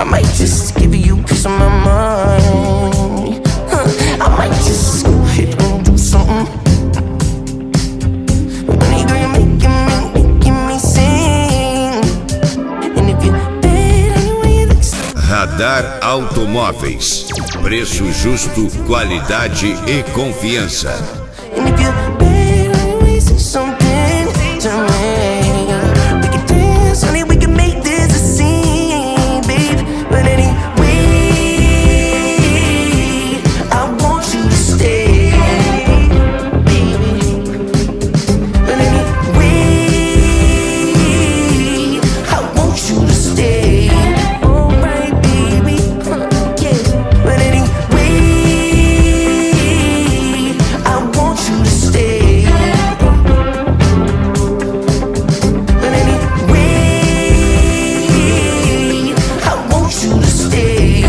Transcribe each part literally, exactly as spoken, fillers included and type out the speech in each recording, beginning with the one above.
I might just give you a piece of my mind. Huh. I might just go ahead and do something. Honey, girl, you're making me, making me sing. And if you're bad anyway, that's... Radar Automóveis. Preço justo, qualidade e confiança. And if you're bad anyway, say something to me. We can dance, honey, we can make this a scene, babe. But anyway, I want you to stay, baby. But anyway, I want you to stay. Alright, baby, huh, yeah. But anyway, I want you to stay. But anyway, I want you to stay.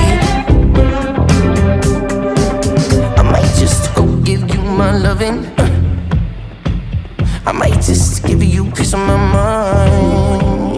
I might just go give you my loving. I might just give you a piece of my mind.